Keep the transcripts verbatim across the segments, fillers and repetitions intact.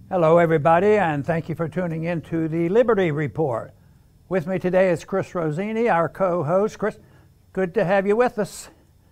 Hello, everybody, and thank you for tuning in to the Liberty Report. With me today is Chris Rossini, our co-host. Chris, good to have you with us.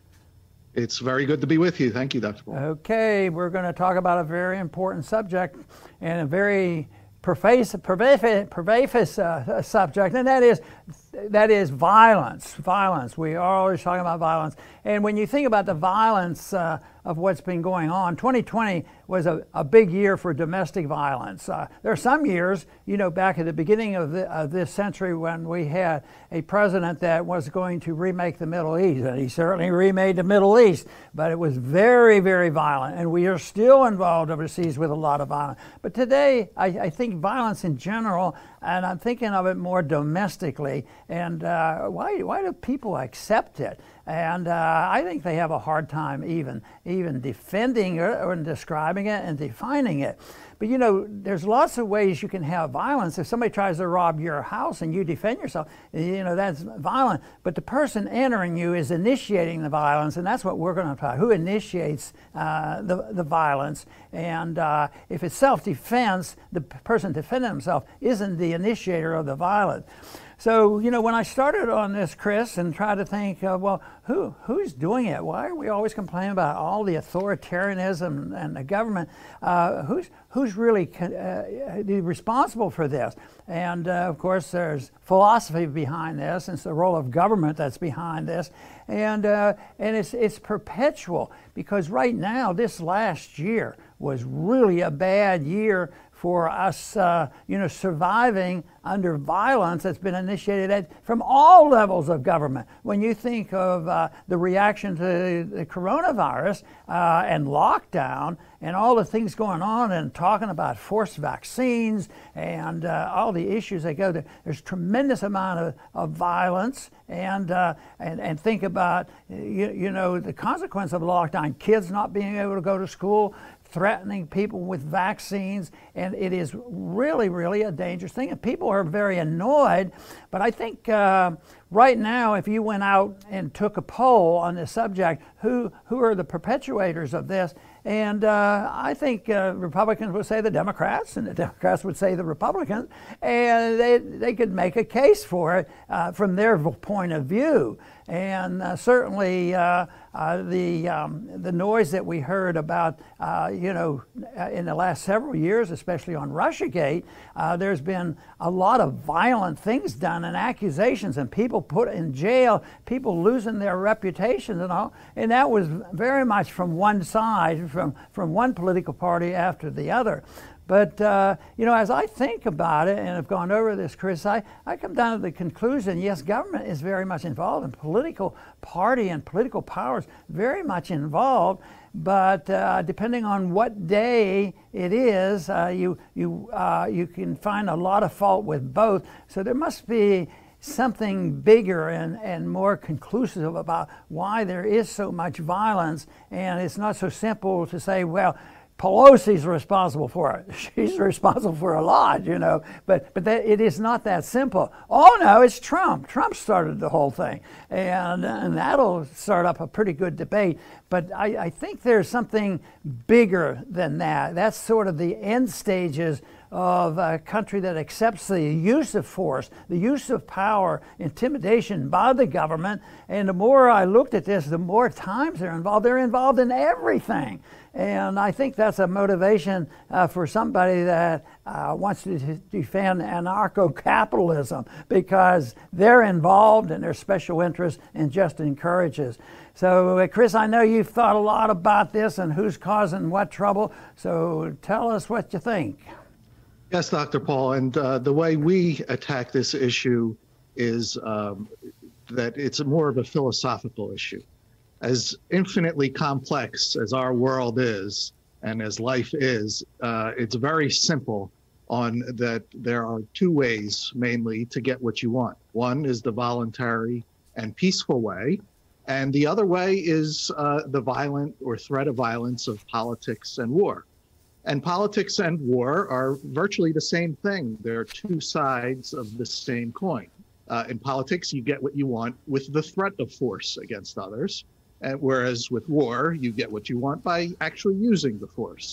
It's very good to be with you. Thank you, Doctor Paul. Okay, we're going to talk about a very important subject and a very pervasive, pervasive, pervasive uh, subject, and that is that is violence. Violence. We are always talking about violence, and when you think about the violence uh, of what's been going on, twenty twenty was a, a big year for domestic violence. Uh, there are some years, you know, back at the beginning of, the, of this century when we had a president that was going to remake the Middle East, and he certainly remade the Middle East, but it was very, very violent, and we are still involved overseas with a lot of violence. But today, I, I think violence in general, and I'm thinking of it more domestically, and uh, why, why do people accept it? And uh, I think they have a hard time even even defending it or describing it and defining it. But you know, there's lots of ways you can have violence. If somebody tries to rob your house and you defend yourself, you know, that's violent. But the person entering you is initiating the violence, and that's what we're going to talk about. Who initiates uh, the, the violence? And uh, if it's self-defense, the person defending himself isn't the initiator of the violence. So, you know, when I started on this, Chris, and tried to think, uh, well, who who's doing it? Why are we always complaining about all the authoritarianism and the government? Uh, who's who's really uh, responsible for this? And, uh, of course, there's philosophy behind this, and it's the role of government that's behind this. And, uh, and it's, it's perpetual, because right now, this last year was really a bad year for us, uh, you know, surviving under violence that's been initiated at, from all levels of government. When you think of uh, the reaction to the coronavirus uh, and lockdown and all the things going on and talking about forced vaccines and uh, all the issues that go there, there's tremendous amount of, of violence. And, uh, and and think about, you, you know, the consequence of lockdown, kids not being able to go to school, threatening people with vaccines, and it is really, really a dangerous thing. And people are very annoyed, but I think uh, right now, if you went out and took a poll on this subject, who, who are the perpetuators of this? And uh, I think uh, Republicans would say the Democrats, and the Democrats would say the Republicans, and they, they could make a case for it uh, from their point of view. And uh, certainly uh, uh, the um, the noise that we heard about, uh, you know, in the last several years, especially on Russiagate, uh, there's been a lot of violent things done and accusations and people put in jail, people losing their reputations and all. And that was very much from one side, from, from one political party after the other. But, uh, you know, as I think about it and have gone over this, Chris, I, I come down to the conclusion, yes, government is very much involved, and political party and political powers very much involved. But uh, depending on what day it is, uh, you, you, uh, you can find a lot of fault with both. So there must be something bigger and, and more conclusive about why there is so much violence. And it's not so simple to say, well, Pelosi's responsible for it. She's responsible for a lot, you know, but but that, it is not that simple. Oh no, it's Trump. Trump started the whole thing, and and that'll start up a pretty good debate. But I, I think there's something bigger than that. That's sort of the end stages of a country that accepts the use of force, the use of power, intimidation by the government. And the more I looked at this, the more times they're involved. They're involved in everything. And I think that's a motivation uh, for somebody that uh, wants to defend anarcho-capitalism, because they're involved and their special interest and just encourages. So, uh, Chris, I know you've thought a lot about this and who's causing what trouble. So tell us what you think. Yes, Doctor Paul, and uh, the way we attack this issue is um, that it's more of a philosophical issue. As infinitely complex as our world is, and as life is, uh, it's very simple on that there are two ways mainly to get what you want. One is the voluntary and peaceful way, and the other way is uh, the violent or threat of violence of politics and war. And politics and war are virtually the same thing. They're two sides of the same coin. Uh, in politics, you get what you want with the threat of force against others, and whereas with war, you get what you want by actually using the force.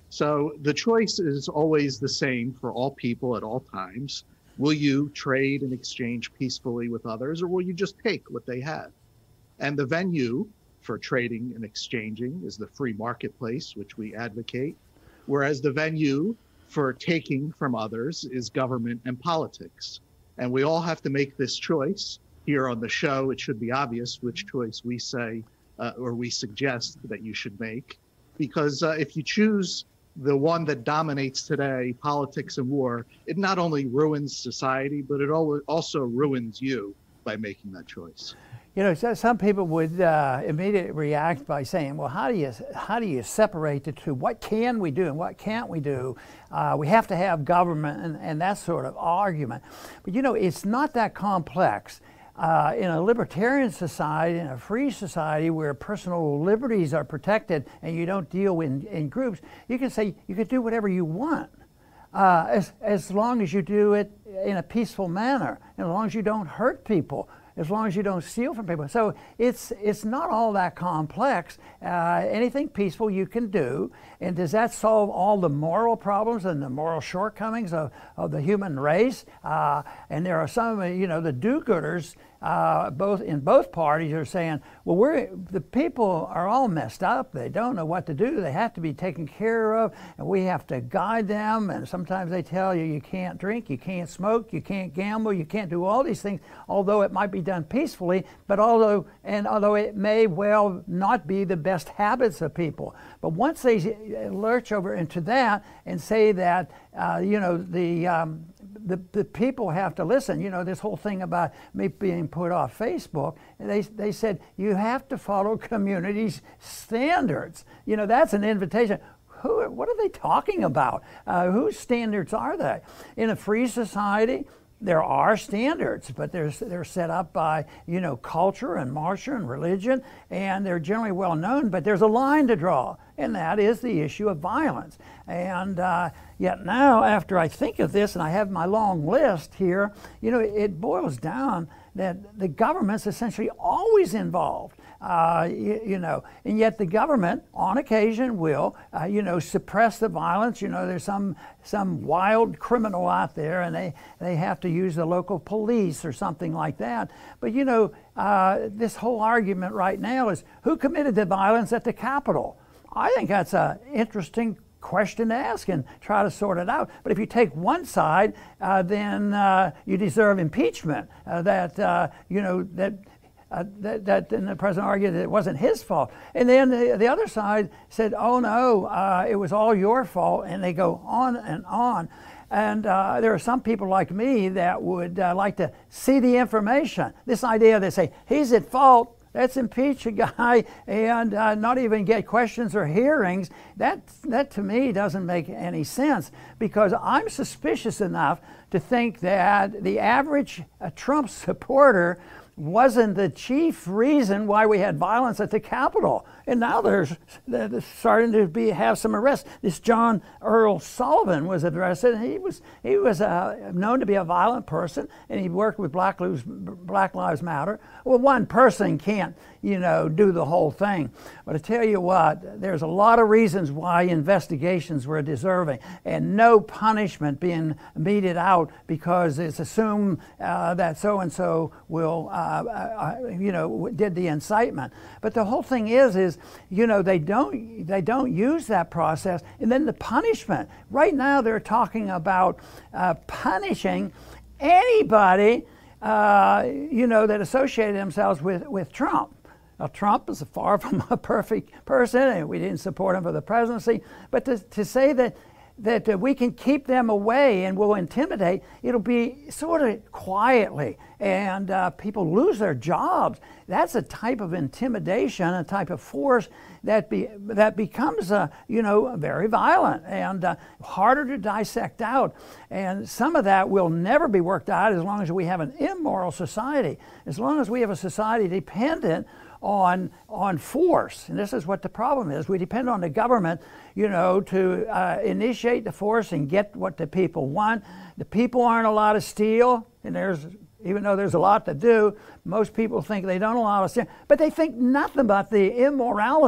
So the choice is always the same for all people at all times. Will you trade and exchange peacefully with others, or will you just take what they have? And the venue for trading and exchanging is the free marketplace, which we advocate, whereas the venue for taking from others is government and politics. And we all have to make this choice. Here on the show, it should be obvious which choice we say uh, or we suggest that you should make. Because uh, if you choose the one that dominates today, politics and war, it not only ruins society, but it also ruins you by making that choice. You know, so some people would uh, immediately react by saying, well, how do you how do you separate the two? What can we do and what can't we do? Uh, we have to have government and, and that sort of argument. But, you know, it's not that complex. Uh, in a libertarian society, in a free society where personal liberties are protected and you don't deal in, in groups, you can say you can do whatever you want uh, as, as long as you do it in a peaceful manner, and as long as you don't hurt people, as long as you don't steal from people. So it's, it's not all that complex. Uh, anything peaceful you can do. And does that solve all the moral problems and the moral shortcomings of, of the human race? Uh, and there are some, you know, the do-gooders, uh, both in both parties are saying, well, we're, the people are all messed up. They don't know what to do. They have to be taken care of, and we have to guide them. And sometimes they tell you you can't drink, you can't smoke, you can't gamble, you can't do all these things, although it might be done peacefully, but although, and although it may well not be the best habits of people. But once they lurch over into that and say that, uh, you know, the, um, the, the people have to listen, you know, this whole thing about me being put off Facebook, they, they said, you have to follow community standards. You know, that's an invitation. Who, what are they talking about? Uh, whose standards are they? In a free society, there are standards, but they're, they're set up by, you know, culture and martial and religion, and they're generally well known, but there's a line to draw, and that is the issue of violence. And uh, yet now, after I think of this, and I have my long list here, you know, it boils down that the government's essentially always involved. Uh, you, you know, and yet the government, on occasion, will, uh, you know, suppress the violence. You know, there's some some wild criminal out there, and they they have to use the local police or something like that. But you know, uh, this whole argument right now is who committed the violence at the Capitol. I think that's an interesting question to ask and try to sort it out. But if you take one side, uh, then uh, you deserve impeachment. Uh, that uh, you know that. Uh, that, that then the president argued that it wasn't his fault. And then the, the other side said, oh no, uh, it was all your fault. And they go on and on. And uh, there are some people like me that would uh, like to see the information. This idea, they say, he's at fault, let's impeach a guy and uh, not even get questions or hearings. That, that to me doesn't make any sense, because I'm suspicious enough to think that the average uh, Trump supporter wasn't the chief reason why we had violence at the Capitol. And now there's, there's starting to be have some arrests. This John Earl Sullivan was arrested, and he was he was uh, known to be a violent person, and he worked with Black Lives, Black Lives Matter. Well, one person can't, you know, do the whole thing. But I tell you what, there's a lot of reasons why investigations were deserving, and no punishment being meted out because it's assumed uh, that so-and-so will, uh, uh, you know, did the incitement. But the whole thing is, is, you know, they don't, they don't use that process. And then the punishment. Right now they're talking about uh, punishing anybody, uh, you know, that associated themselves with, with Trump. Now, Trump is far from a perfect person, and we didn't support him for the presidency. But to, to say that that uh, we can keep them away and will intimidate, it'll be sort of quietly, and uh, people lose their jobs. That's a type of intimidation, a type of force that be, that becomes, uh, you know, very violent and uh, harder to dissect out. And some of that will never be worked out as long as we have an immoral society, as long as we have a society dependent on on force. And this is what the problem is. We depend on the government, you know, to uh, initiate the force and get what the people want. The people aren't allowed to steal, and there's, even though there's a lot to do, most people think they don't allow us to, but they think nothing about the immorality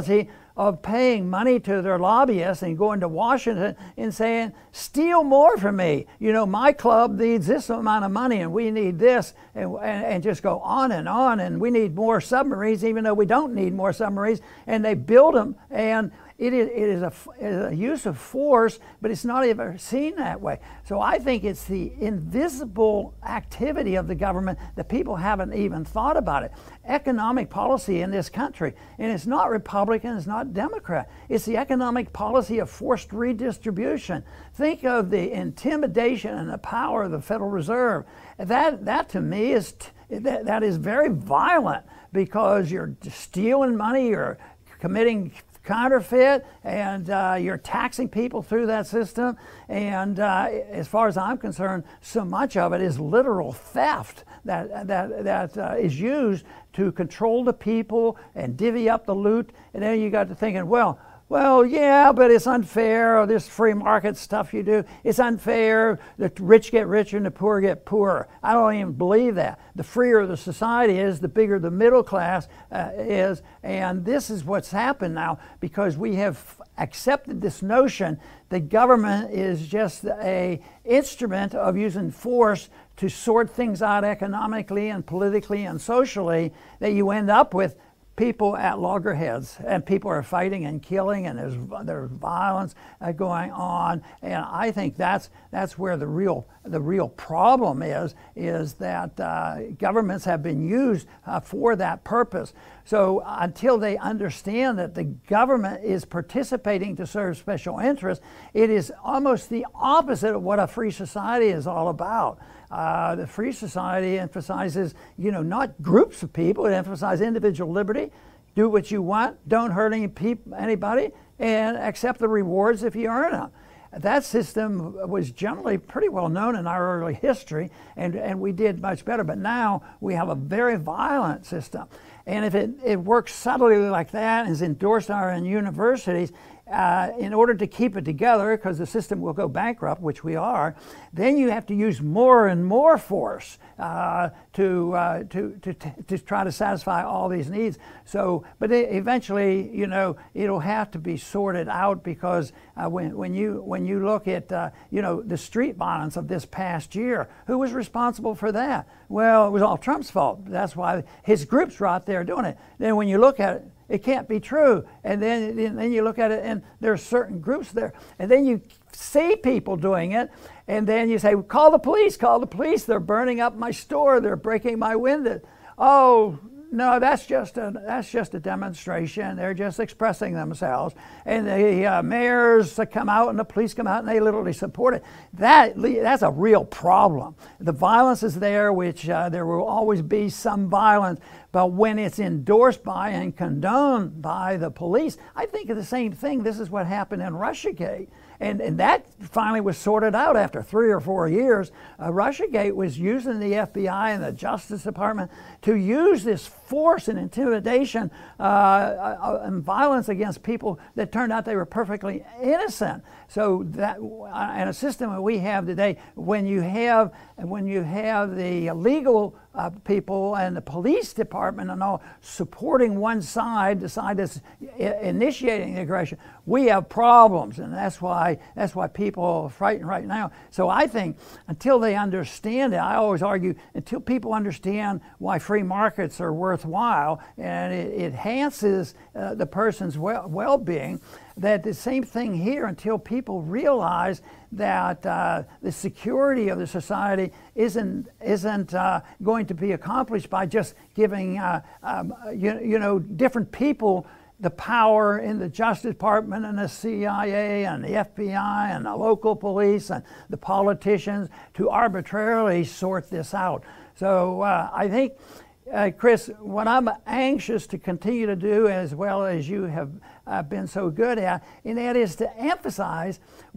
of paying money to their lobbyists and going to Washington and saying, steal more from me. You know, my club needs this amount of money and we need this, and, and, and just go on and on, and we need more submarines even though we don't need more submarines. And they build them, and It is, it, is a, it is a use of force, but it's not ever seen that way. So I think it's the invisible activity of the government that people haven't even thought about it. Economic policy in this country, and it's not Republican, it's not Democrat. It's the economic policy of forced redistribution. Think of the intimidation and the power of the Federal Reserve. That, that to me is, that, that is very violent, because you're stealing money, you're committing counterfeit, and uh, you're taxing people through that system. And uh, as far as I'm concerned, so much of it is literal theft that that that uh, is used to control the people and divvy up the loot. And then you got to thinking, well, well, yeah, but it's unfair, or this free market stuff you do, it's unfair. The rich get richer and the poor get poorer. I don't even believe that. The freer the society is, the bigger the middle class uh, is. And this is what's happened now, because we have accepted this notion that government is just a instrument of using force to sort things out economically and politically and socially, that you end up with people at loggerheads, and people are fighting and killing, and there's there's violence uh, going on. And I think that's that's where the real the real problem is is that uh, governments have been used uh, for that purpose. So until they understand that the government is participating to serve special interests, it is almost the opposite of what a free society is all about. Uh, the free society emphasizes, you know, not groups of people. It emphasizes individual liberty. Do what you want. Don't hurt any peop- anybody, and accept the rewards if you earn them. That system was generally pretty well known in our early history, and, and we did much better. But now we have a very violent system. And if it, it works subtly like that and is endorsed in our universities, Uh, in order to keep it together, because the system will go bankrupt, which we are, then you have to use more and more force uh, to, uh, to, to, to try to satisfy all these needs. So, but it, eventually, you know, it'll have to be sorted out, because uh, when, when, you, when you look at, uh, you know, the street violence of this past year, who was responsible for that? Well, it was all Trump's fault. That's why his groups were out there doing it. Then when you look at it, it can't be true. And then, and then you look at it, and there are certain groups there. And then you see people doing it, and then you say, call the police, call the police. They're burning up my store. They're breaking my window. Oh, no, that's just a, that's just a demonstration. They're just expressing themselves. And the uh, mayors come out and the police come out and they literally support it. That, that's a real problem. The violence is there, which uh, there will always be some violence. But when it's endorsed by and condoned by the police, I think of the same thing. This is what happened in Russiagate. And, and that finally was sorted out after three or four years. Uh, Russiagate was using the F B I and the Justice Department to use this force and intimidation uh, uh, and violence against people that turned out they were perfectly innocent. So that, uh, in a system that we have today, when you have when you have the legal uh, people and the police department and all supporting one side, the side that's initiating the aggression, we have problems, and that's why that's why people are frightened right now. So I think until they understand it, I always argue, until people understand why free markets are worthwhile and it, it enhances uh, the person's well, well-being, that the same thing here, until people realize that uh, the security of the society isn't isn't uh, going to be accomplished by just giving uh, um, you, you know different people the power in the Justice Department and the C I A and the F B I and the local police and the politicians to arbitrarily sort this out. So uh, I think, uh, Chris, what I'm anxious to continue to do, as well as you have uh, been so good at, and that is to emphasize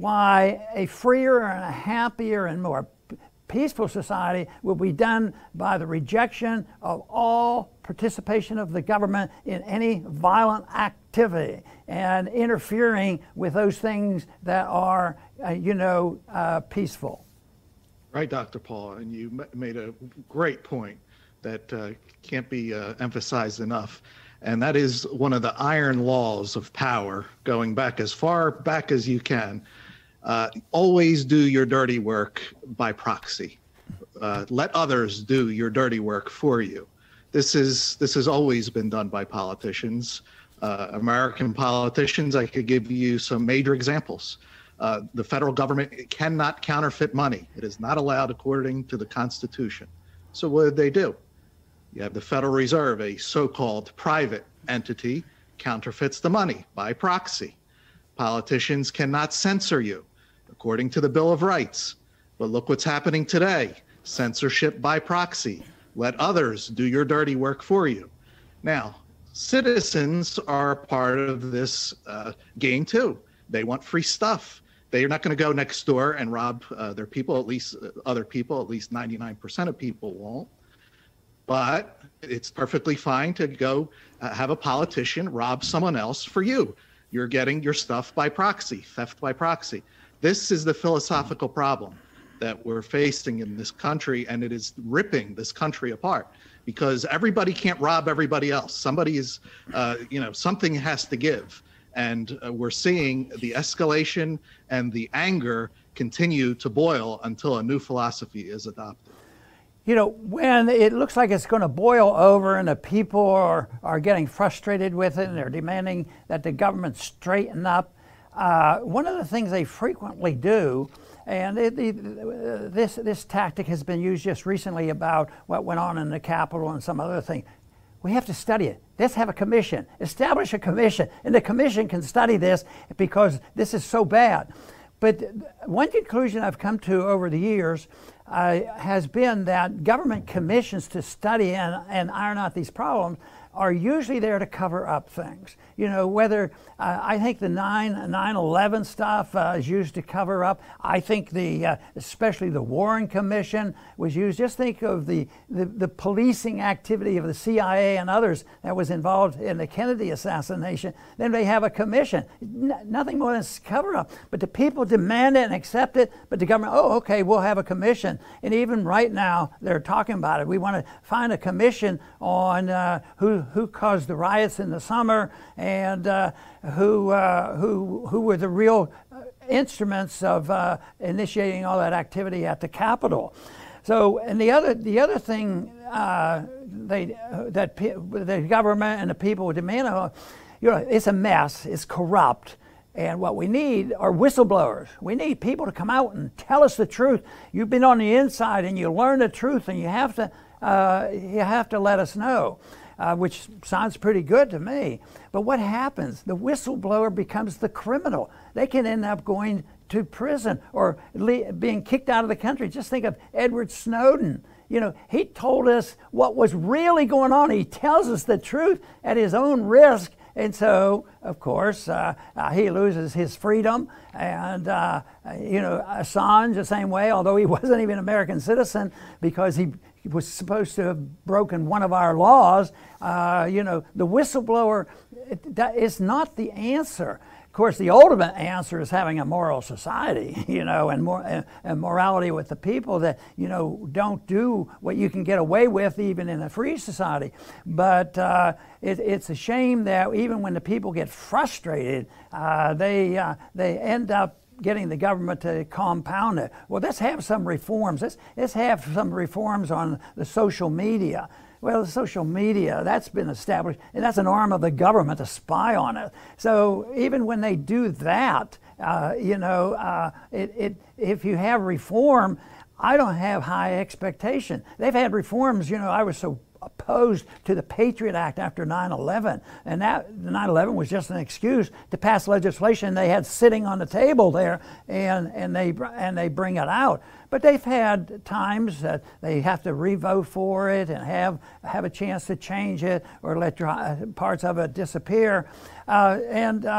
why a freer and a happier and more peaceful society will be done by the rejection of all participation of the government in any violent activity and interfering with those things that are, uh, you know, uh, peaceful. Right, Doctor Paul, and you made a great point that uh, can't be uh, emphasized enough. And that is one of the iron laws of power, going back as far back as you can. Uh, always do your dirty work by proxy. Uh, let others do your dirty work for you. This is this has always been done by politicians. Uh, American politicians, I could give you some major examples. Uh, the federal government cannot counterfeit money. It is not allowed according to the Constitution. So what did they do? You have the Federal Reserve, a so-called private entity, counterfeits the money by proxy. Politicians cannot censor you according to the Bill of Rights. But look what's happening today. Censorship by proxy. Let others do your dirty work for you. Now, citizens are part of this uh, game too. They want free stuff. They're not going to go next door and rob uh, their people, at least uh, other people, at least ninety-nine percent of people won't. But it's perfectly fine to go uh, have a politician rob someone else for you. You're getting your stuff by proxy, theft by proxy. This is the philosophical problem that we're facing in this country, and it is ripping this country apart because everybody can't rob everybody else. Somebody is, uh, you know, something has to give. And uh, we're seeing the escalation and the anger continue to boil until a new philosophy is adopted. You know, when it looks like it's going to boil over and the people are, are getting frustrated with it and they're demanding that the government straighten up, uh, one of the things they frequently do, and it, the, this, this tactic has been used just recently about what went on in the Capitol and some other thing. We have to study it. Let's have a commission. Establish a commission. And the commission can study this because this is so bad. But one conclusion I've come to over the years uh, has been that government commissions to study and, and iron out these problems are usually there to cover up things. You know, whether, uh, I think the nine eleven stuff uh, is used to cover up. I think the, uh, especially the Warren Commission was used. Just think of the, the, the policing activity of the C I A and others that was involved in the Kennedy assassination. Then they have a commission. N nothing more than cover up. But the people demand it and accept it, but the government, oh, okay, we'll have a commission. And even right now, they're talking about it. We want to find a commission on uh, who, who caused the riots in the summer, and uh, who, uh, who, who were the real instruments of uh, initiating all that activity at the Capitol. So, and the other, the other thing uh, they, uh, that the government and the people demand, uh, you know, it's a mess, it's corrupt, and what we need are whistleblowers. We need people to come out and tell us the truth. You've been on the inside and you learn the truth, and you have to, uh, you have to let us know. Uh, which sounds pretty good to me. But what happens? The whistleblower becomes the criminal. They can end up going to prison or being kicked out of the country. Just think of Edward Snowden. You know, he told us what was really going on. He tells us the truth at his own risk. And so, of course, uh, uh, he loses his freedom. And, uh, you know, Assange the same way, although he wasn't even an American citizen because he was supposed to have broken one of our laws. Uh, you know, the whistleblower, it, that is not the answer. Of course, the ultimate answer is having a moral society, you know, and, more, and, and morality with the people that, you know, don't do what you can get away with even in a free society. But uh, it, it's a shame that even when the people get frustrated, uh, they, uh, they end up getting the government to compound it. Well, let's have some reforms. Let's, let's have some reforms on the social media. Well, the social media, that's been established, and that's an arm of the government to spy on it. So even when they do that, uh, you know, uh, it, it, if you have reform, I don't have high expectation. They've had reforms, you know, I was so opposed to the Patriot Act after nine eleven, and that nine eleven was just an excuse to pass legislation they had sitting on the table there, and and they and they bring it out. But they've had times that they have to re-vote for it and have have a chance to change it or let parts of it disappear, uh, and uh,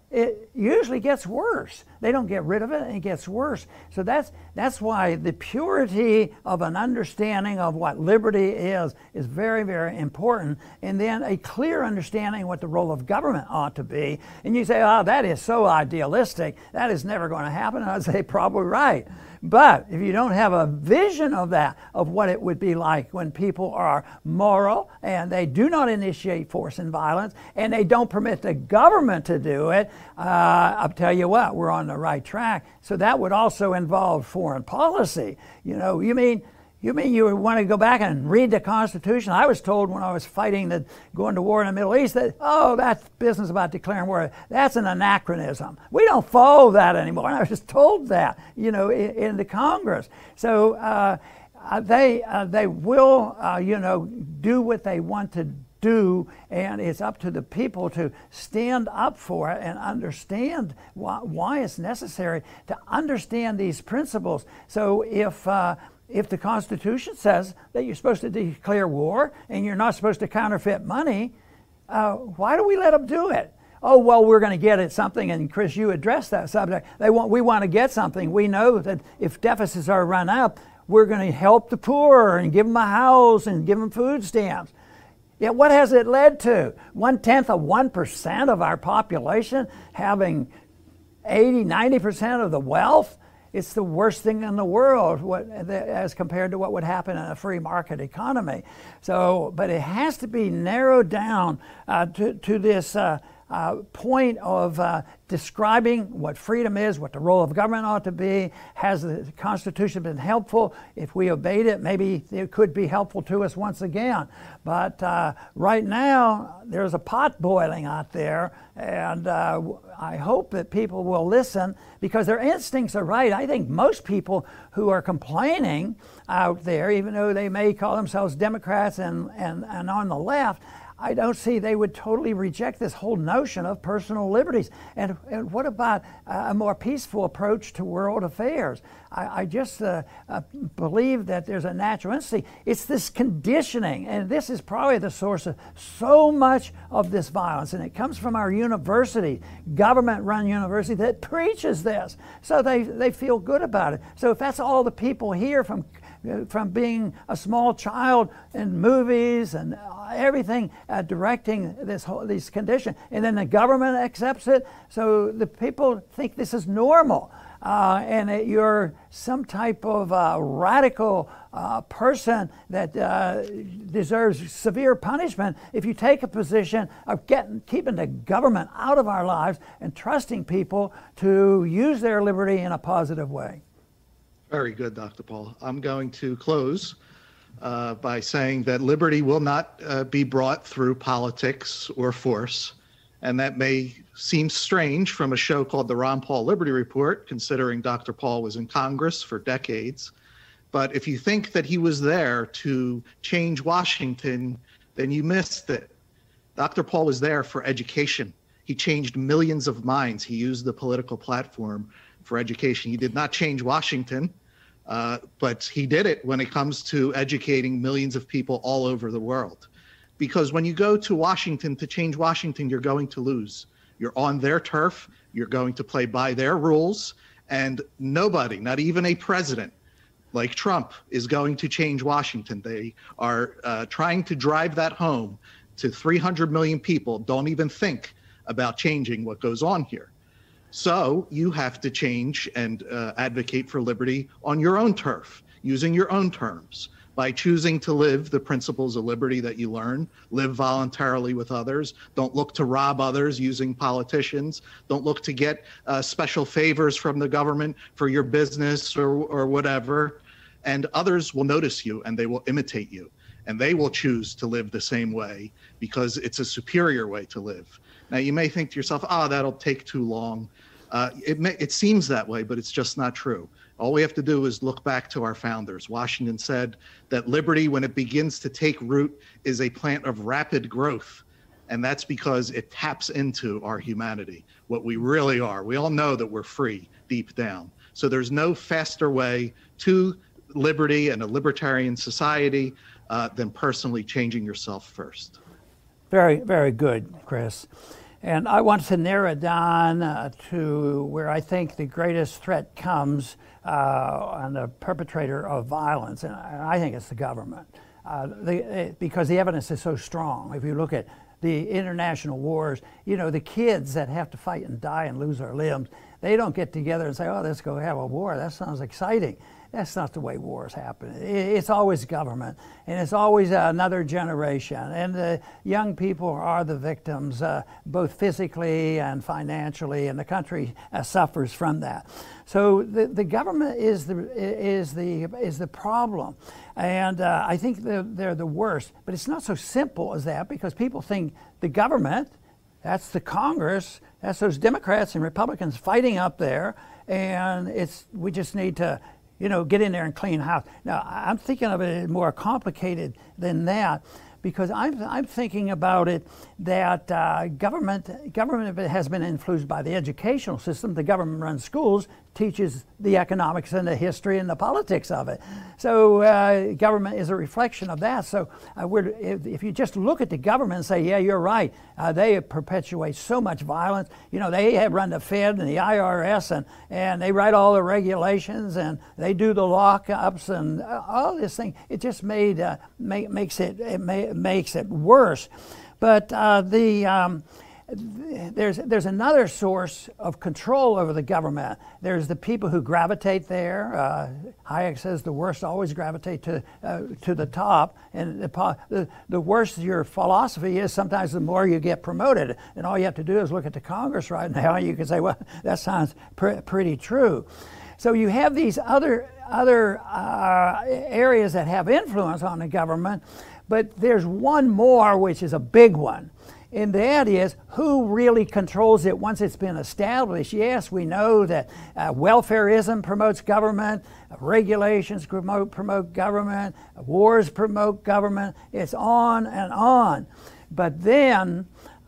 it usually gets worse. They don't get rid of it, and it gets worse. So that's that's why the purity of an understanding of what liberty is is very, very important. And then a clear understanding what the role of government ought to be. And you say, oh, that is so idealistic. That is never going to happen. And I'd say, probably right. But if you don't have a vision of that, of what it would be like when people are moral and they do not initiate force and violence and they don't permit the government to do it, uh, I'll tell you what, we're on the right track. So that would also involve foreign policy. You know, you mean you mean you want to go back and read the Constitution? I was told when I was fighting the going to war in the Middle East that, oh, that business about declaring war, that's an anachronism. We don't follow that anymore. And I was just told that, you know, in, in the Congress. So uh, they uh, they will, uh, you know, do what they want to do, and it's up to the people to stand up for it and understand why, why it's necessary to understand these principles. So if uh, If the Constitution says that you're supposed to declare war and you're not supposed to counterfeit money, uh, why do we let them do it? Oh, well, we're going to get at something, and Chris, you addressed that subject. They want, we want to get something. We know that if deficits are run up, we're going to help the poor and give them a house and give them food stamps. Yet what has it led to? One-tenth of one percent of our population having eighty, ninety percent of the wealth? It's the worst thing in the world what, as compared to what would happen in a free market economy. So, but it has to be narrowed down uh, to, to this uh, uh, point of uh, describing what freedom is, what the role of government ought to be. Has the Constitution been helpful? If we obeyed it, maybe it could be helpful to us once again. But uh, right now, there's a pot boiling out there, and uh, I hope that people will listen because their instincts are right. I think most people who are complaining out there, even though they may call themselves Democrats and, and, and on the left, I don't see they would totally reject this whole notion of personal liberties. And, and what about a more peaceful approach to world affairs? I, I just uh, uh, believe that there's a natural instinct. It's this conditioning, and this is probably the source of so much of this violence. And it comes from our university, government-run university that preaches this. So they, they feel good about it. So if that's all the people hear from from being a small child in movies and everything uh, directing this whole this condition, and then the government accepts it, so the people think this is normal, uh, and that you're some type of uh, radical uh, person that uh, deserves severe punishment if you take a position of getting keeping the government out of our lives and trusting people to use their liberty in a positive way. Very good, Doctor Paul. I'm going to close uh, by saying that liberty will not uh, be brought through politics or force. And that may seem strange from a show called the Ron Paul Liberty Report, considering Doctor Paul was in Congress for decades. But if you think that he was there to change Washington, then you missed it. Doctor Paul was there for education. He changed millions of minds. He used the political platform for education. He did not change Washington, uh, but he did it when it comes to educating millions of people all over the world. Because when you go to Washington to change Washington, you're going to lose. You're on their turf, you're going to play by their rules, and nobody, not even a president like Trump, is going to change Washington. They are uh, trying to drive that home to three hundred million people. Don't even think about changing what goes on here. So you have to change and uh, advocate for liberty on your own turf, using your own terms, by choosing to live the principles of liberty that you learn, live voluntarily with others, don't look to rob others using politicians, don't look to get uh, special favors from the government for your business or, or whatever, and others will notice you and they will imitate you, and they will choose to live the same way because it's a superior way to live. Now, you may think to yourself, ah, oh, that'll take too long. Uh, it, may, it seems that way, but it's just not true. All we have to do is look back to our founders. Washington said that liberty, when it begins to take root, is a plant of rapid growth. And that's because it taps into our humanity, what we really are. We all know that we're free deep down. So there's no faster way to liberty and a libertarian society uh, than personally changing yourself first. Very, very good, Chris. And I want to narrow it down uh, to where I think the greatest threat comes uh, on the perpetrator of violence, and I think it's the government. Uh, the, because the evidence is so strong. If you look at the international wars, you know, the kids that have to fight and die and lose their limbs, they don't get together and say, oh, let's go have a war. That sounds exciting. That's not the way wars happen. It's always government, and it's always another generation. And the young people are the victims, uh, both physically and financially, and the country uh, suffers from that. So the, the government is the is the is the problem, and uh, I think they're, they're the worst. But it's not so simple as that, because people think the government, that's the Congress, that's those Democrats and Republicans fighting up there, and it's we just need to, you know, get in there and clean house. Now, I'm thinking of it more complicated than that, because I'm, I'm thinking about it that uh, government, government has been influenced by the educational system. The government-run schools teaches the economics and the history and the politics of it. So uh, government is a reflection of that. So uh, we're, if, if you just look at the government and say, yeah, you're right, uh, they perpetuate so much violence. You know, they have run the Fed and the I R S, and, and they write all the regulations, and they do the lockups and uh, all this thing. It just made, uh, make, makes it, it may, makes it worse. But uh, the um, there's there's another source of control over the government. There's the people who gravitate there. Uh, Hayek says the worst always gravitate to uh, to the top, and the, the the worse your philosophy is, sometimes the more you get promoted. And all you have to do is look at the Congress right now, and you can say, well, that sounds pr- pretty true. So you have these other other uh, areas that have influence on the government. But there's one more, which is a big one, and that is who really controls it once it's been established. Yes, we know that uh, welfareism promotes government, uh, regulations promote, promote government, uh, wars promote government, it's on and on. But then,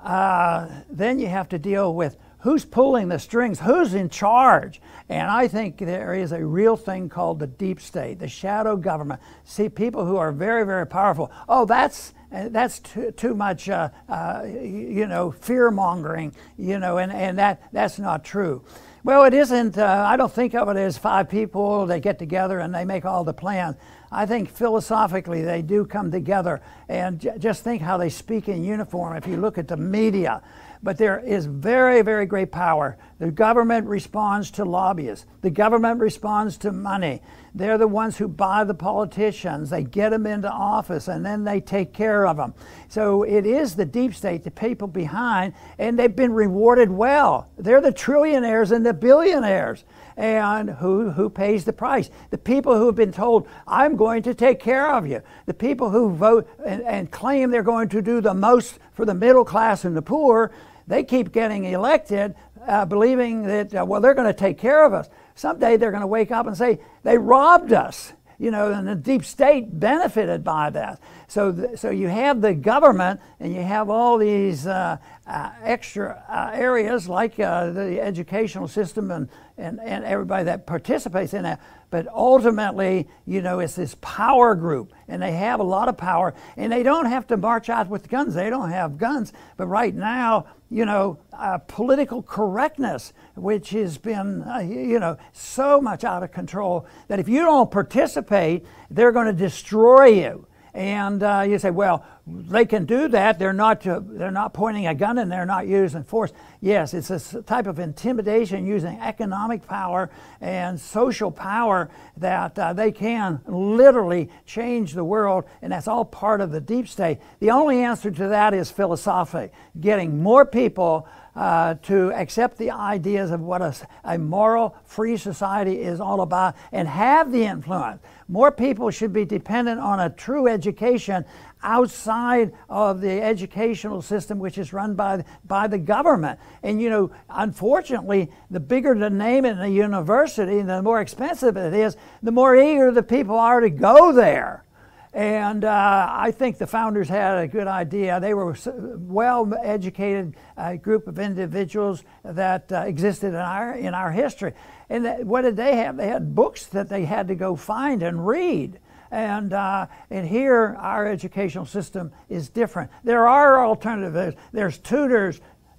uh, then you have to deal with who's pulling the strings, who's in charge. And I think there is a real thing called the deep state, the shadow government. See, people who are very, very powerful. Oh, that's that's too, too much, uh, uh, you know, fear-mongering, you know, and, and that that's not true. Well, it isn't. Uh, I don't think of it as five people, they get together and they make all the plans. I think philosophically they do come together, and j- just think how they speak in uniform if you look at the media. But there is very, very great power. The government responds to lobbyists. The government responds to money. They're the ones who buy the politicians. They get them into office, and then they take care of them. So it is the deep state, the people behind, and they've been rewarded well. They're the trillionaires and the billionaires. And who, who pays the price? The people who have been told, I'm going to take care of you. The people who vote and, and claim they're going to do the most for the middle class and the poor, they keep getting elected, uh, believing that, uh, well, they're going to take care of us. Someday they're going to wake up and say, they robbed us. You know, and the deep state benefited by that. So, th- so you have the government, and you have all these uh, uh, extra uh, areas like uh, the educational system and, and, and everybody that participates in that. But ultimately, you know, it's this power group, and they have a lot of power, and they don't have to march out with guns. They don't have guns. But right now, you know, uh, political correctness, which has been, uh, you know, so much out of control that if you don't participate, they're going to destroy you. And uh, you say, well, they can do that. They're not uh, they're not pointing a gun and they're not using force. Yes, it's a type of intimidation using economic power and social power that uh, they can literally change the world, and that's all part of the deep state. The only answer to that is philosophic, getting more people Uh, to accept the ideas of what a, a moral, free society is all about and have the influence. More people should be dependent on a true education outside of the educational system, which is run by, by the government. And, you know, unfortunately, the bigger the name in the university, the more expensive it is, the more eager the people are to go there. And uh, I think the founders had a good idea. They were a well-educated uh, group of individuals that uh, existed in our in our history. And that, what did they have? They had books that they had to go find and read. And uh, and here, our educational system is different. There are alternatives. There's tutors.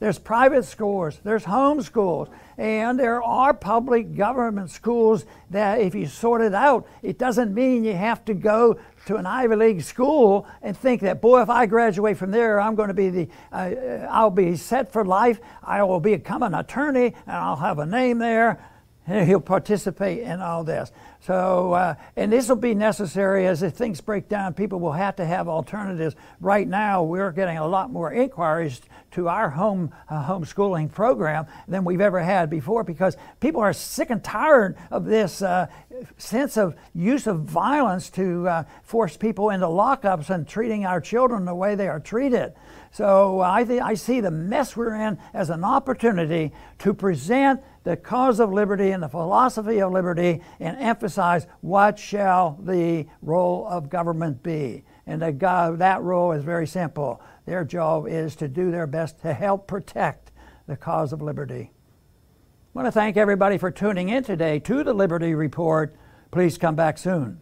there's private schools, there's home schools, and there are public government schools that if you sort it out, it doesn't mean you have to go to an Ivy League school and think that, boy, if I graduate from there, I'm going to be the, uh, I'll be set for life, I will become an attorney, and I'll have a name there, and he'll participate in all this. So, uh, and this will be necessary as if things break down. People will have to have alternatives. Right now, we're getting a lot more inquiries to our home uh, homeschooling program than we've ever had before, because people are sick and tired of this uh, sense of use of violence to uh, force people into lockups and treating our children the way they are treated. So I, th- I see the mess we're in as an opportunity to present the cause of liberty and the philosophy of liberty and emphasize what shall the role of government be. And the, God, that role is very simple. Their job is to do their best to help protect the cause of liberty. I want to thank everybody for tuning in today to the Liberty Report. Please come back soon.